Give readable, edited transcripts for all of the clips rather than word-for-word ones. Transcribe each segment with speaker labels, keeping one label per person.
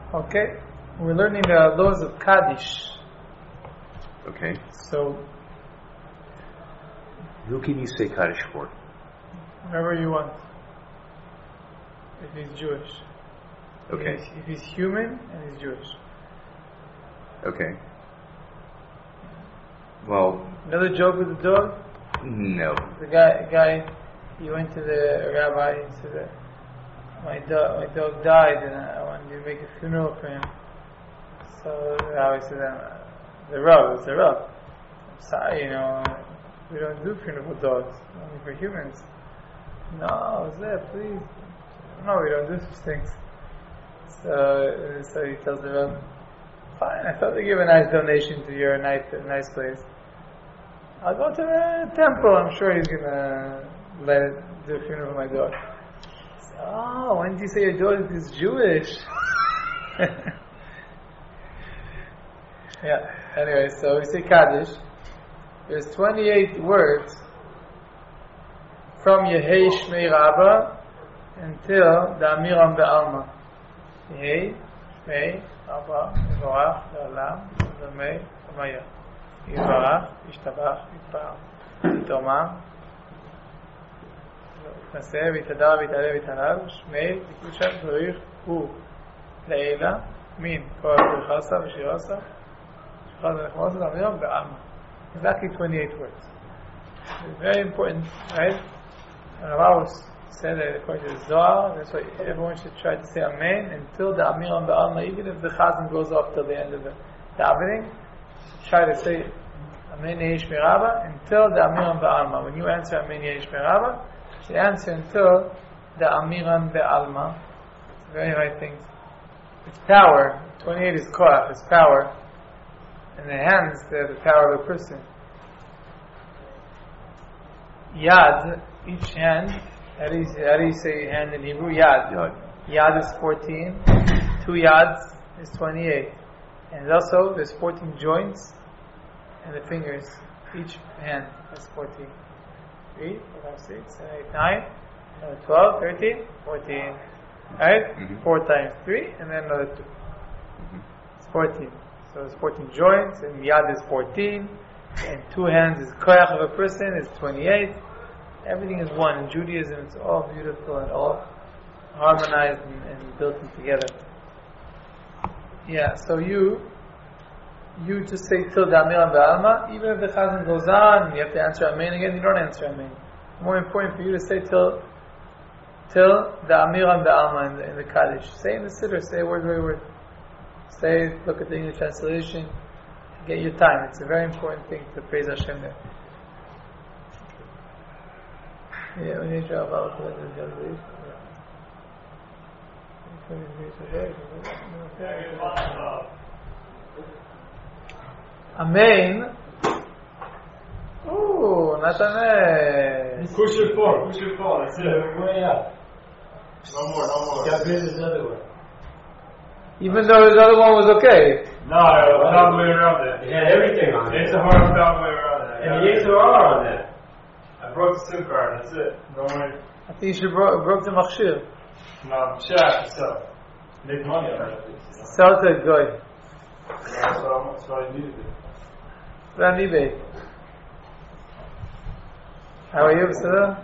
Speaker 1: Okay, we're learning the laws of Kaddish.
Speaker 2: Okay.
Speaker 1: So,
Speaker 2: Who can you say Kaddish for?
Speaker 1: whoever you want. If he's Jewish.
Speaker 2: Okay.
Speaker 1: If he's human and he's Jewish.
Speaker 2: Okay. Well,
Speaker 1: Another joke with the dog?
Speaker 2: no.
Speaker 1: The guy, he went to the rabbi and said that my dog died and I wanted to make a funeral for him. So the rabbi said, it's the Rav. I'm sorry, we don't do funeral for dogs, only for humans. No, please. No, we don't do such things. So he tells the Rav, fine, I thought to give a nice donation to your nice place. I'll go to the temple. I'm sure he's gonna let it do a funeral for my dog. So, when did you say your dog is Jewish? Yeah. Anyway, so we say Kaddish. There's 28 words from Yehei Shmei Rabba until the Amiram Be'alma. Yehei Shmei Rabba Yivarach Le'olam Lemei Amaya. Yivarach, Yishtabach, Yitpa'al, Yitomam, Yitnaseh, Yitadar, Yitaleh, Yitalal, Shmei, Yikushan, Zorich, Hu, Le'ela, Min, Korah, V'chasa, V'shirasa, V'chasa, V'chasa, V'amiram, Be'alma. Exactly 28 words. It's very important, right? And Rav said that according to the Zohar, that's why everyone should try to say Amen until the Amiram Be'alma, even if the Chazan goes off till the end of the davening. Try to say Amen Yesh Meraba until the Amiram Be'alma. When you answer Amen Yesh Meraba, you answer until the Amiram Be'alma. It's a very high thing. It's power. 28 is Korach, it's power. And the hands, they're the power of a person. Yad, each hand, how do you say hand in Hebrew? Yad. Yad is 14. 2 yads is 28. And also, there's 14 joints, and the fingers, each hand has 14. 3, 4, 5, 6, 7, 8, 9, 12, 13, 14. Right? 4 times 3, and then another 2. It's 14. So there's 14 joints, and yad is 14, and 2 hands is koyach of a person, is 28. Everything is one. In Judaism, it's all beautiful and all harmonized and built together. Yeah, so you just say till the Amiram Be'alma. Even if the Chazan goes on and you have to answer Amen again, you don't answer Amen. More important for you to say till the Amiram Be'alma in the Kaddish. Say in the Siddur, say word by word. Say, look at the English translation, get your time. It's a very important thing to praise Hashem there. Yeah, we need to about Amen. Ooh, Nathanael.
Speaker 3: Push your phone, that's it. Way up. No more. Got rid of this other one.
Speaker 1: Even though his other one was okay.
Speaker 3: No, it was all the way around there.
Speaker 4: It had everything on it.
Speaker 3: It's a hard all the way around there.
Speaker 4: And the Yetzer Hara on that.
Speaker 3: I broke the SIM card, that's it. Don't worry.
Speaker 1: I think you should broke the machshir.
Speaker 3: No, shut up yourself. Make money on it.
Speaker 1: Sell to a guy.
Speaker 3: That's what I needed to do.
Speaker 1: Put on eBay. How are you, Mr.?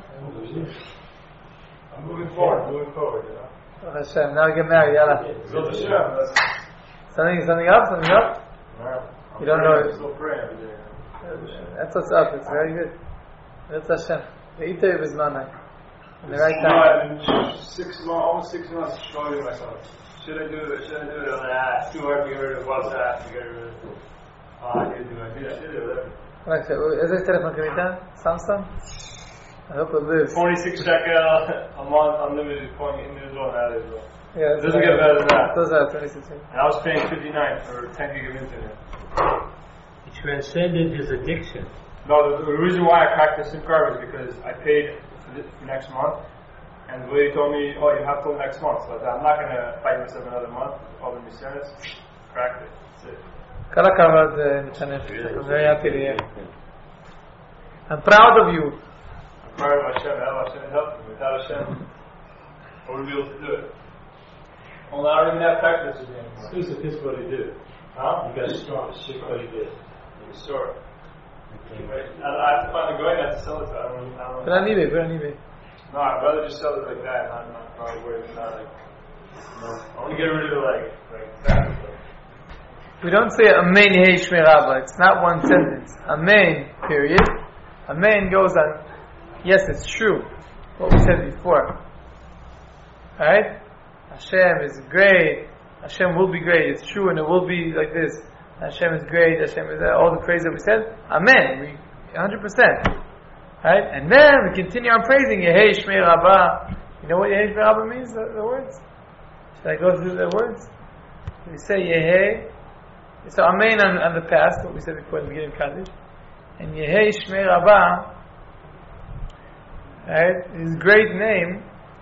Speaker 3: I'm moving forward,
Speaker 1: Hashem, now get married, yalla.
Speaker 3: So the chef,
Speaker 1: Something up? You don't know it.
Speaker 3: Still praying every day.
Speaker 1: That's what's up, it's very good. That's Hashem. The Ita is Manai. In the right time.
Speaker 3: Almost 6 months struggling myself. Should I do it? I'm like, too hard to get rid of WhatsApp, to get rid of it. I did do it.
Speaker 1: איזה טלפון קנית? סמסונג? I hope it lives.
Speaker 3: 46 shekel a month, unlimited point in Israel and out of Israel.
Speaker 1: Yeah,
Speaker 3: It doesn't get better than that.
Speaker 1: Those are 26.
Speaker 3: And I was paying 59 for 10 gig of internet.
Speaker 4: He transcended his addiction.
Speaker 3: No, the reason why I cracked the SIM card was because I paid for next month, and the lady told me, oh, you have till next month. So I said, I'm not going to fight myself another month. All the misiones, cracked it. That's it.
Speaker 1: Kala kavod, Nathanael. I'm very happy to hear. I'm proud of you.
Speaker 3: I'm proud of Hashem. Hashem helped me. Without Hashem, I wouldn't be able to do it. Well, I don't even have practice again.
Speaker 4: Exclusive is what he did.
Speaker 3: Huh?
Speaker 4: You got strong. Shit, what he did.
Speaker 3: Sure. I have to find a guy not to sell it to. I don't
Speaker 1: Put on eBay.
Speaker 3: No, I'd rather just sell it like that. Not worried. Not like. I want to get rid of it like that.
Speaker 1: We don't say Amen Yehei Shmei Rabbah. It's not one sentence. Amen, period. Amen goes on. Yes, it's true. What we said before. Alright? Hashem is great. Hashem will be great. It's true and it will be like this. Hashem is great. Hashem is all the praise that we said. Amen. 100%. Right? And then we continue on praising Yehei Shmei Rabbah. You know what Yehei Shmei Rabbah means? The words? Should I go through the words? We say Yehei. So Amen on the past, what we said before in the beginning of Kaddish. And Yehei Shmei Rabbah, right? His great name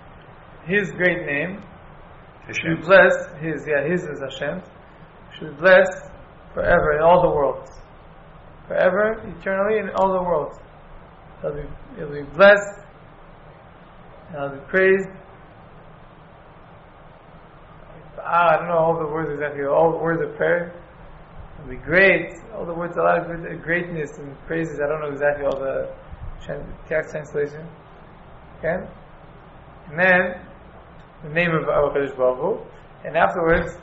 Speaker 1: should be blessed. His is Hashem. Should be blessed forever in all the worlds. Forever, eternally in all the worlds. It'll be blessed, and it'll be praised. I don't know all the words exactly. All the words of prayer. It'll be great. All the words, a lot of greatness and praises. I don't know exactly all the text translation. Okay? And then, the name of our Kadosh Baruch Hu. And afterwards,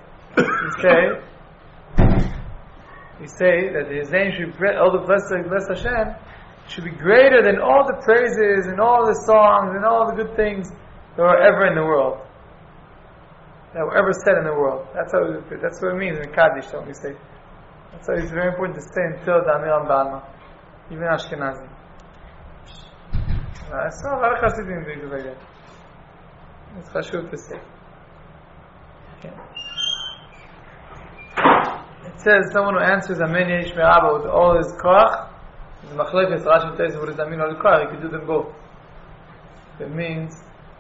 Speaker 1: we say that His name should be, all the blessed Hashem, should be greater than all the praises and all the songs and all the good things that were ever in the world. That were ever said in the world. That's what it means in Kaddish, don't we say. That's why it's very important to say until the Amiram Ba'alma. Even Ashkenazi. I saw a lot of Hasidim do it like that. It's chashuv to say. Okay. It says someone who answers Amen Yehei Shmei Rabbah with all his koach, the machlekes Rashi tells you what is Amen all koach, you can do them both. If it means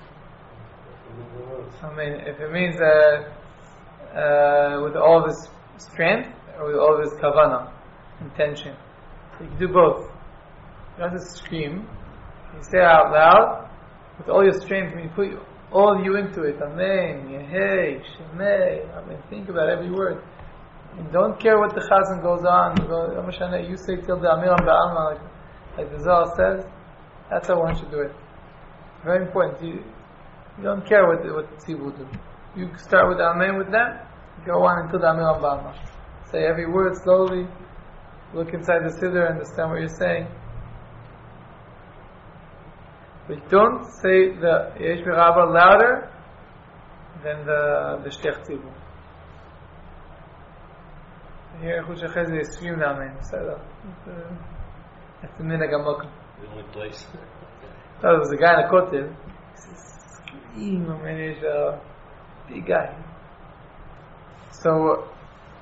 Speaker 1: if it means with all this strength or with all this kavanah, intention, you can do both. You don't have to scream. You say it out loud with all your strength. When you put all you into it, Amen, Yehei, Shemei, Amen. Think about every word. And don't care what the chazan goes on. You say till the Amiram Ba'alma, like the Zohar says. That's how one should do it. Very important. You don't care what the tzibur do. You start with the Amen with them. Go on until the Amiram Ba'alma. Say every word slowly. Look inside the siddur, understand what you're saying. But don't say the Yehei Shmei Rabbah louder than the Shtech Tzibur. Here, Chush HaChez, they scream the Amen. That's the Minhag HaMokum.
Speaker 4: The only place.
Speaker 1: There was a guy in a kotel. He screamed, Amen, he's a big guy. So,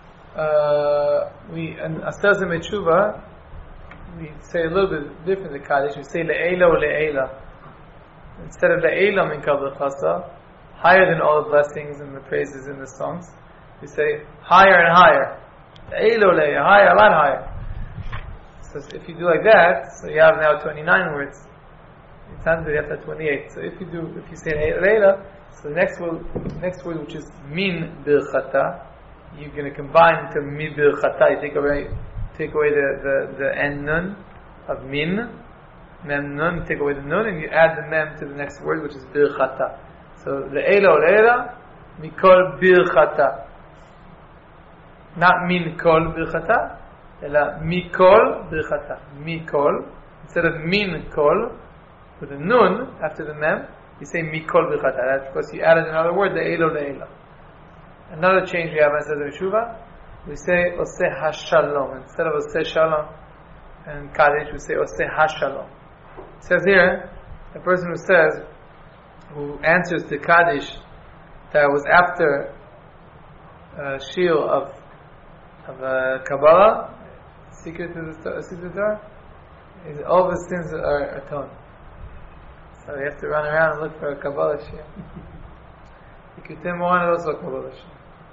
Speaker 1: in Aster Zemei Tshuva, we say a little bit different in Kaddish. We say Le'ela or Le'ela. Instead of Le'ela min Kabbalah Chasa, higher than all the blessings and the praises and the songs, we say higher and higher. Le'ela or Le'ela, higher, a lot higher. So if you do like that, so you have now 29 words. It's not that you have to have 28. So if you say Le'ela, so the next word which is min birchata, you're going to combine into mi birchata. You take away the en nun of min, mem nun, take away the nun, and you add the mem to the next word, which is birchata. So le'ela or le'ela, mikol birchata. Not min kol birchata, ela mikol birchata. Mikol, instead of min kol, with a nun after the mem, you say mikol birchata. That's because you added another word, le'ela or le'ela. Another change we have in Seder Teshuva, we say Oseh HaShalom. Instead of Oseh Shalom and Kaddish, we say Oseh HaShalom. It says here, the person who answers the Kaddish that was after Shiur of Kabbalah, secret to the Torah, is all of his sins are atoned. So you have to run around and look for a Kabbalah Shiur. Ikutim Moran is also a Kabbalah Shiur.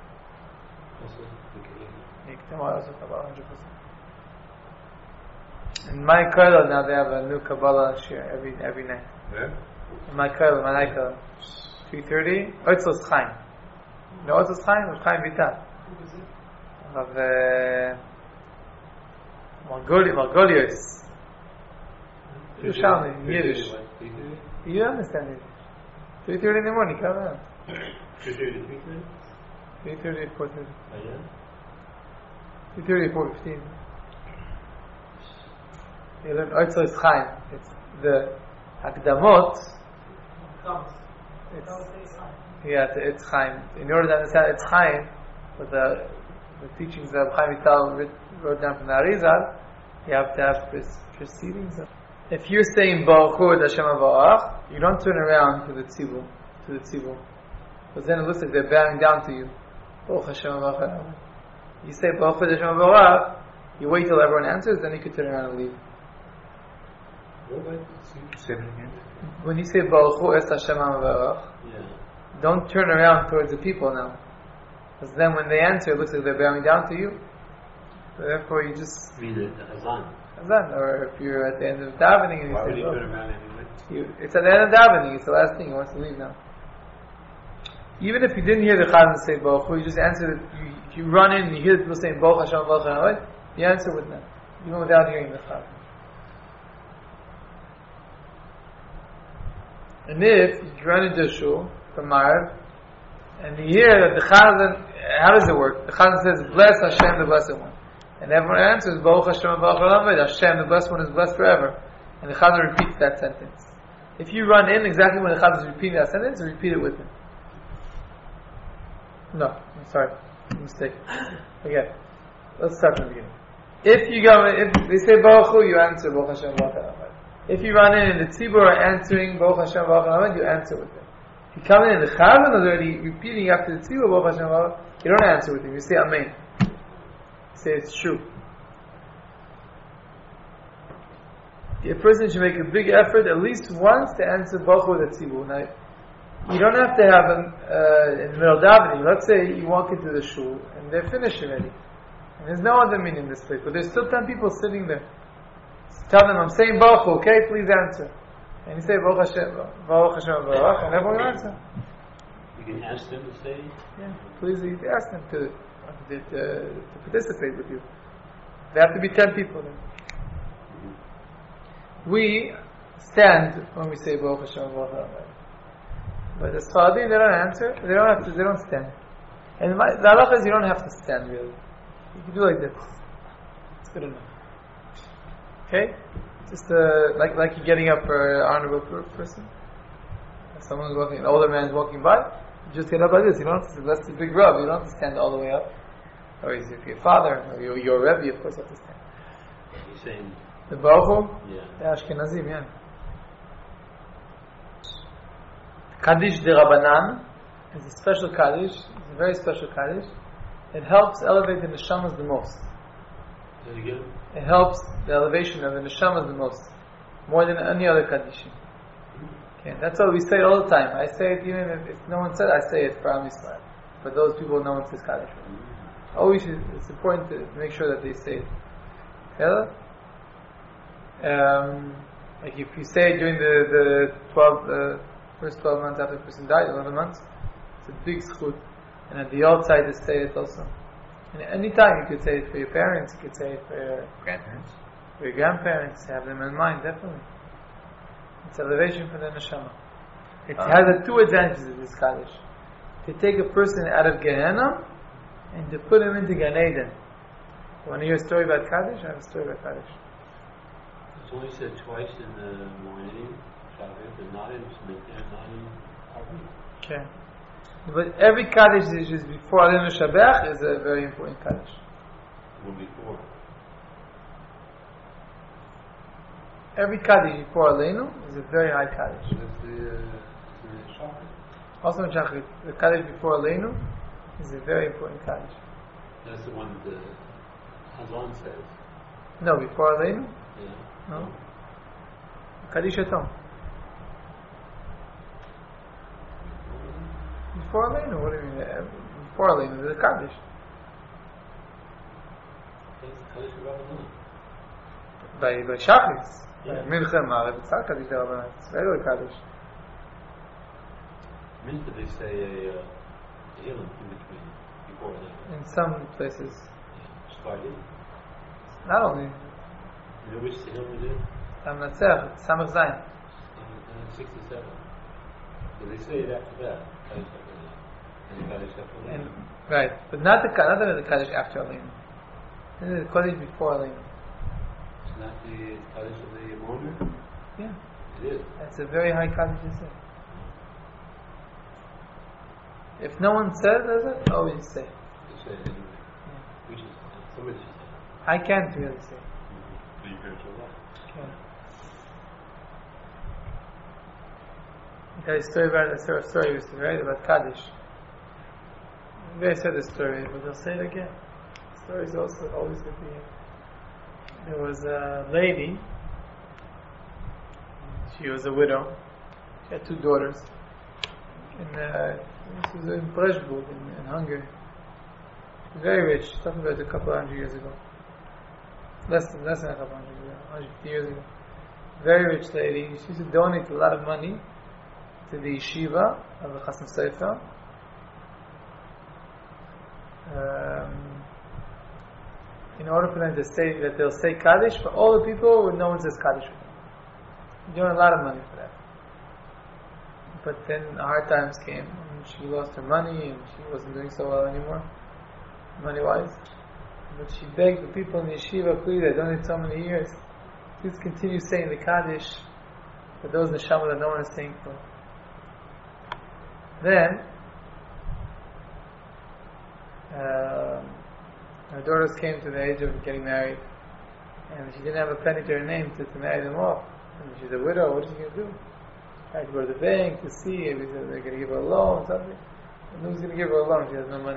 Speaker 1: In my Kollel now they have a new Kabbalah Shiur every night.
Speaker 2: Yeah?
Speaker 1: In my Kollel, 3:30, Oitzos Chaim. know what's Chaim? It's Chaim Vital. Of Margolius. Yerushalmi, Yiddish. You understand it. 3:30 in the morning, come on. 3:30, 4:30. 3:30, 4:15. You learn also it's Chaim. It's the Hakdamot. It's Chaim. In order to understand it's Chaim, but the teachings of Chaim Vital wrote down from the Arizal, you have to have proceedings. If you're saying Baruch Hu Hashem Avarach, you don't turn around to the tzibur, because then it looks like they're bowing down to you. Baruch Hashem Avarach. You say Baruch Hu Hashem Avarach, you wait till everyone answers, then you can turn around and leave.
Speaker 2: Say that again.
Speaker 1: When you say Baruch Hu Es Hashem Avarach, don't turn around towards the people now, because then when they answer, it looks like they're bowing down to you. So therefore, you just
Speaker 4: Read it Azan.
Speaker 1: or if you're at the end of davening and you
Speaker 4: Why
Speaker 1: say,
Speaker 4: would you turn around anyway?
Speaker 1: it's at the end of davening, it's the last thing, he wants to leave now. Even if you didn't hear the Chazan say Baruch Hu, you just answer it, you run in and you hear the people saying Baruch Hashem, Baruch Hashem, you answer with them, even without hearing the Chazan. And if you run into a shul from Marav, and you hear that the Chazan, how does it work? The Chazan says, bless Hashem, the Blessed One. And everyone answers, Baruch Hashem, Baruch Hashem, the Blessed One is blessed forever. And the Chazan repeats that sentence. If you run in exactly when the Chazan is repeating that sentence, repeat it with him. No, I'm sorry, mistake. Again, let's start from the beginning. If they say Baruch Hu, you answer Baruch Hashem, Baruch Hashem. If you run in and the tzibur are answering Baruch Hashem, Baruch Hashem, you answer with them. If you come in and the Chazan is already repeating after the tzibur Baruch Hashem, Baruch Hashem, you don't answer with him. You say Amen. Say it's true. A person should make a big effort at least once to answer Baruch Hu the tzibur. Now, you don't have to have in the middle of davening. Let's say you walk into the shul and they're finished already, and there's no other meaning in this place, but there's still 10 people sitting there. So tell them, I'm saying Baruch Hu, okay? Please answer. And you say Baruch Hashem, Baruch Hashem, Baruch, and everyone will answer.
Speaker 4: You can ask them to say.
Speaker 1: Yeah, please ask them to participate with you. There have to be 10 people there. We stand when we say Baruch Hashem, Baruch Hashem. But the Sfaradim, they don't answer. They don't stand. And the halacha is you don't have to stand really. You can do like this. It's good enough. Okay? Just like you're getting up for an honorable person. If someone's walking, an older man is walking by, you just get up like this. You don't have to, that's the big rub. You don't have to stand all the way up. Or if you're your father, or your Rebbe, of course you have to stand.
Speaker 4: You're saying
Speaker 1: the Baruch Hu?
Speaker 4: Yeah.
Speaker 1: The Ashkenazim, yeah. Kaddish de Rabbanan is a special Kaddish. It's a very special Kaddish. It helps elevate the neshamas the most. It helps the elevation of the neshamas the most, more than any other Kaddishim. Okay, that's what we say all the time. I say it even if no one said. I say it for Am Yisrael. For those people, no one says Kaddish. Always, it's important to make sure that they say it. Yeah? Like if you say it during the first 12 months after the person died, 11 months, it's a big schut. And at the outside, they say it also. And any time you could say it for your parents, you could say it for your grandparents. For your grandparents, have them in mind, definitely. It's elevation for the neshama. It has two advantages of this Kaddish. To take a person out of Gehenna and to put him into Gan Eden. You want to hear a story about Kaddish? I have a story about Kaddish.
Speaker 4: It's only said twice in the morning, Shabbos, but not in Arvin.
Speaker 1: Okay. But every Kaddish is just before Aleinu Shabbat is a very important Kaddish.
Speaker 4: One before.
Speaker 1: Every Kaddish before Aleinu is a very high Kaddish.
Speaker 4: That's the Shabbos.
Speaker 1: Also in Shachrit, the Kaddish before Aleinu is a very important Kaddish.
Speaker 4: That's the one the Hazan says.
Speaker 1: No, before Aleinu?
Speaker 4: Yeah.
Speaker 1: No. Kaddish Atom. Before Aleinu, what do you mean? Before Aleinu, there's a Kaddish.
Speaker 4: That's the Kaddish of Rabbanan.
Speaker 1: By Shachris.
Speaker 4: Yeah.
Speaker 1: Mincha Marav, it's not Kaddish Rabbanan. It's regular Kaddish.
Speaker 4: Mincha, they say Tehillim in between, before that.
Speaker 1: In some places,
Speaker 4: Started.
Speaker 1: not only
Speaker 4: You know which Tehillim it is?
Speaker 1: Samnatzech, Samach Zayin.
Speaker 4: 67. But they say it after that. Kaddish Afilim. And Kaddish Afilim.
Speaker 1: And right, but not the Kaddish after Alin. This is the Kaddish before Alin.
Speaker 4: It's not the Kaddish of the mourner?
Speaker 1: Yeah,
Speaker 4: It is.
Speaker 1: that's a very high Kaddish to say. If no one says it, always say.
Speaker 4: They say it anyway. We should say it. Somebody should say it.
Speaker 1: I can't really say.
Speaker 4: But your parents are right.
Speaker 1: Okay. There's a story about a story we used to write about Kaddish. They said the story, but they'll say it again. The story is also always good to hear. There was a lady. She was a widow. She had 2 daughters. And she was in Preshburg in Hungary. Very rich. Talking about a couple hundred years ago. Less than a couple hundred years ago. 150 years ago. Very rich lady. She used to donate a lot of money to the yeshiva of the Chasam Sofer. In order for them to say that they'll say Kaddish for all the people when no one says Kaddish for them. You donate a lot of money for that. But then hard times came and she lost her money and she wasn't doing so well anymore, money wise. But she begged the people in the yeshiva, please, I donated so many years, please continue saying the Kaddish for those neshama that no one is saying for. Then her daughters came to the age of getting married, and she didn't have a penny to her name to marry them off. And she's a widow. What is she going to do? Tried to go to the bank to see if they're going to give her a loan, something. And who's going to give her a loan? She has no money.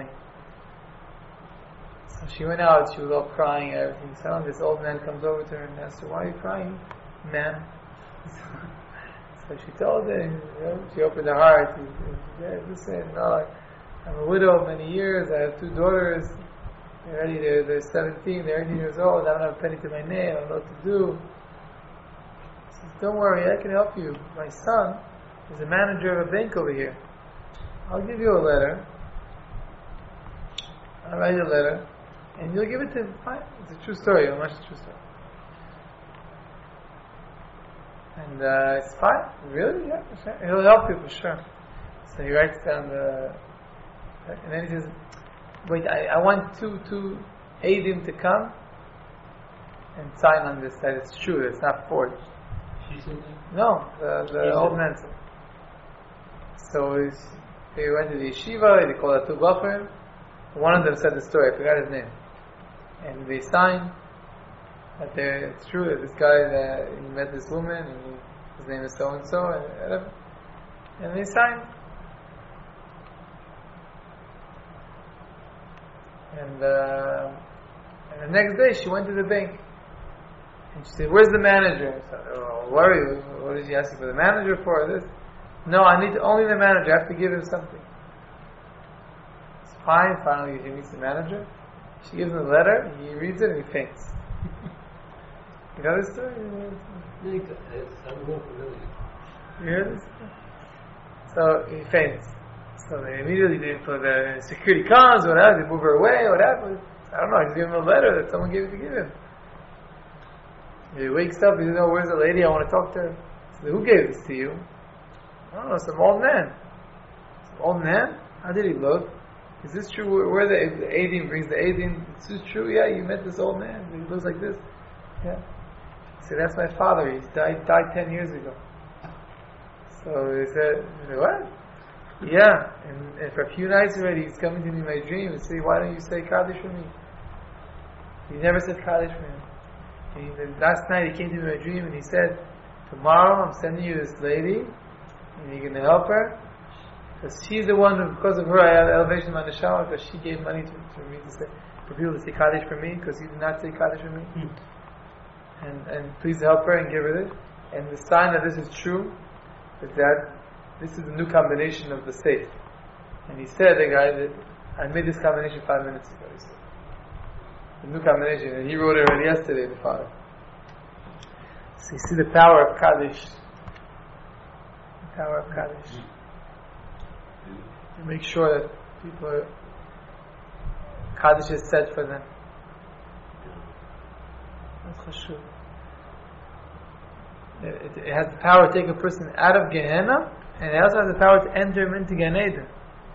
Speaker 1: So she went out. She was all crying and everything. Suddenly, this old man comes over to her and asked her, "Why are you crying, ma'am?" So she told him. She opened her heart. She said, "Listen, I'm a widow of many years. I have 2 daughters. They're 17, they're 18 years old. I don't have a penny to my name. I don't know what to do." He says, "Don't worry, I can help you. My son is a manager of a bank over here. I'll give you a letter. I'll write you a letter, and you'll give it to him. Fine. It's a true story. Much a true story." And it's fine. Really? Yeah, for sure. He'll help you for sure. So he writes down and then he says, "Wait, I want two Eidim to come and sign on this that it's true, it's not forged."
Speaker 4: She said that?
Speaker 1: No, the old man said. So they went to the yeshiva, they called out 2 bachrim. One of them said the story, I forgot his name. And they signed that it's true that this guy, that he met this woman, and his name is so-and-so, and whatever. And they signed. And the next day she went to the bank. And she said, "Where's the manager?" I said, "Oh, worry. What is he asking for the manager for? This?" "No, I need only the manager. I have to give him something." It's fine. Finally, he meets the manager. She gives him the letter. He reads it and he faints. You know this story?
Speaker 4: I'm more familiar.
Speaker 1: You hear this? So he faints. So they immediately, the security comes, whatever, they move her away, whatever. I don't know, he's giving him a letter that someone gave to give him. He wakes up, he says, "Oh, where's the lady? I want to talk to her." So, "Who gave this to you?" "I don't know, some old man." "Some old man? How did he look? Is this true? Where the Eidim brings the Eidim? Is this true? Yeah, you met this old man. He looks like this." "Yeah." He said, "That's my father. He died 10 years ago." So he said, "What?" "Yeah, and for a few nights already, he's coming to me in my dream and say, 'Why don't you say Kaddish for me?' He never said Kaddish for him. And last night he came to me in my dream and he said, 'Tomorrow I'm sending you this lady, and you're going to help her, because she's the one who, because of her, I have elevation on the shower, because she gave money to me to say, for people to say Kaddish for me, because he did not say Kaddish for me. And please help her and give her this.' And the sign that this is true is that this is the new combination of the safe." And he said, the guy, that I made this combination 5 minutes ago. He said, the new combination, and he wrote it already yesterday, the father. So you see the power of Kaddish. The power of Kaddish. And make sure that People are, Kaddish is said for them. That's chashuv. It has the power to take a person out of Gehenna, and it also has the power to enter him into Gan Eden.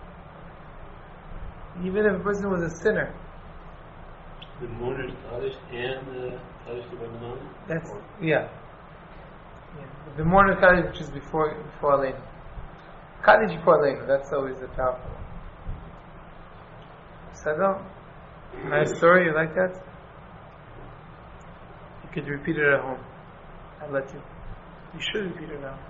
Speaker 1: Even if a person was a sinner.
Speaker 4: The mourner's Kaddish and the Kaddish to Rabbanan?
Speaker 1: That's, yeah. The mourner's Kaddish, which is before Aleinu. Kaddish before Aleinu, that's always the powerful one. Sadam? Nice story, you like that? You could repeat it at home. I'll let you. You should repeat it at home.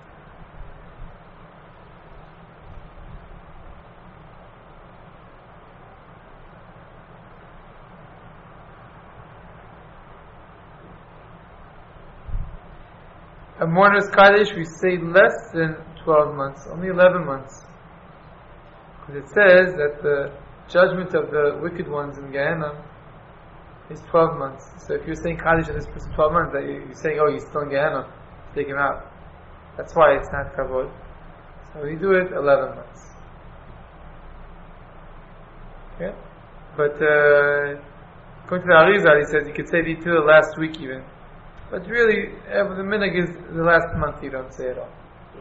Speaker 1: A mourner's Kaddish, we say less than 12 months, only 11 months. Because it says that the judgment of the wicked ones in Gehenna is 12 months. So if you're saying Kaddish and this person 12 months, that you're saying, oh, he's still in Gehenna, take him out. That's why it's not Kavod. So we do it 11 months. Okay? But according to the Arizal, he says you could say it till the last week even. But really, the minhag is the last month you don't say it all.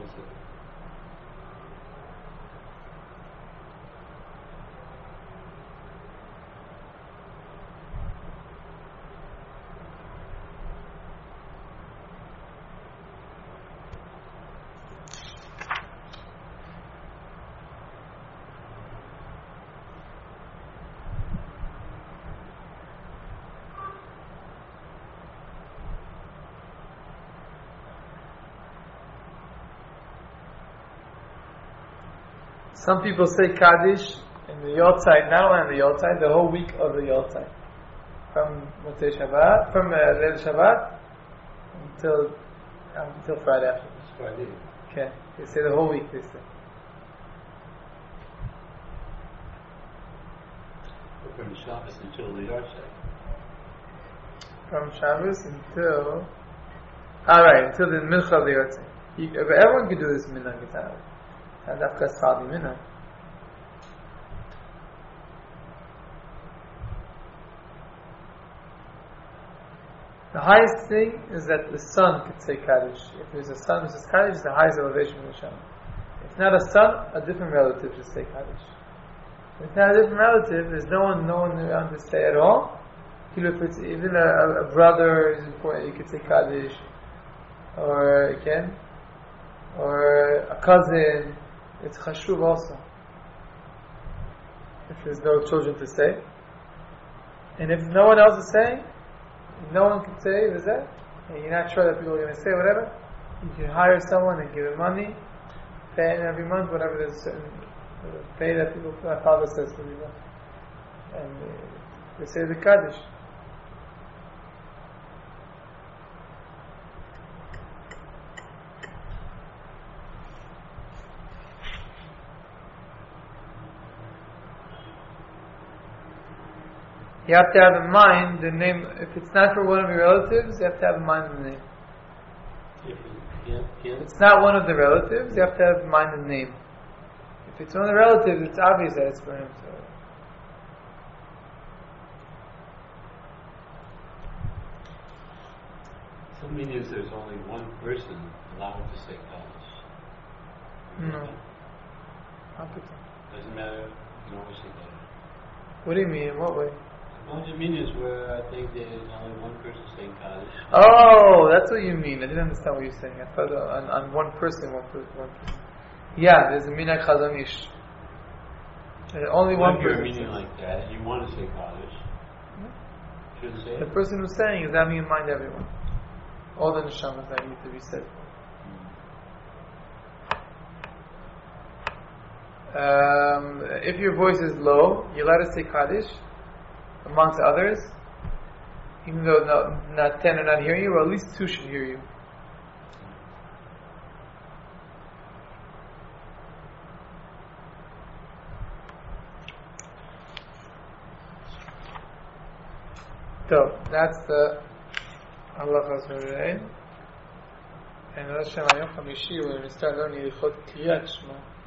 Speaker 1: Some people say Kaddish in the Yotzai, not only in the Yotzai, the whole week of the Yotzai. From Motzei Shabbat, from Leil Shabbat until Friday after.
Speaker 4: It's Friday.
Speaker 1: Okay, they say the whole week, they say.
Speaker 4: From Shabbos until the Yotzai.
Speaker 1: From Shabbos until... Alright, until the Mincha of the Yotzai. Everyone can do this Mincha Gitana. And that's Sadi Minna. The highest thing is that the sun could say Kaddish. If there's a sun who says Kaddish, it's the highest elevation in the Shema. If not a son, a different relative should say Kaddish. If not a different relative, there's no one around to say at all. If it's even a brother is important, you could say Kaddish. Or again, or a cousin. It's chashuv also. If there's no children to say. And if no one else is saying, if no one can say, there's that, and you're not sure that people are going to say whatever, you can hire someone and give them money, pay them every month, whatever there's a certain pay that people, my father says to people. And they say the Kaddish. You have to have in mind the name. If it's not for one of your relatives, you have to have in mind the name. If it's not one of the relatives, you have to have in mind the name. If it's one of the relatives, it's obvious that it's for him.
Speaker 4: Some meanings there's only one person allowed to say Kaddish.
Speaker 1: No.
Speaker 4: Doesn't matter, you can always say Kaddish.
Speaker 1: What do you mean? In what way?
Speaker 4: Well, the meanings where I think there's only one person saying Kaddish.
Speaker 1: Oh, that's what you mean. I didn't understand what you're saying. I thought on one person. Yeah, there's a minhag Chazon Ish. Only one person.
Speaker 4: If you're a meaning like that, you want to say Kaddish. Shouldn't say it.
Speaker 1: The person who's saying is having in mind everyone. All the neshamas that need to be said. If your voice is low, you're allowed to say Kaddish amongst others, even though not 10 are not hearing you, or at least 2 should hear you. So that's the halachas for today. And Hashem Ayom Chamishi, when we start learning Yichot Kriyat Shema.